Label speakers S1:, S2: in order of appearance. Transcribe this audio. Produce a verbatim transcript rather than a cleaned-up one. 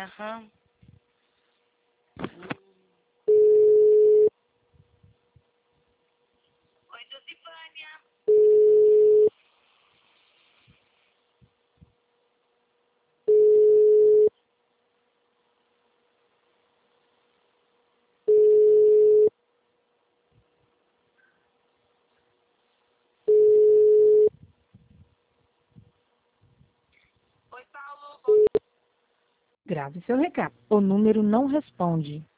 S1: Aham. Oi, Josivânia. Oi, Paulo.
S2: Grave seu recado. O número não responde.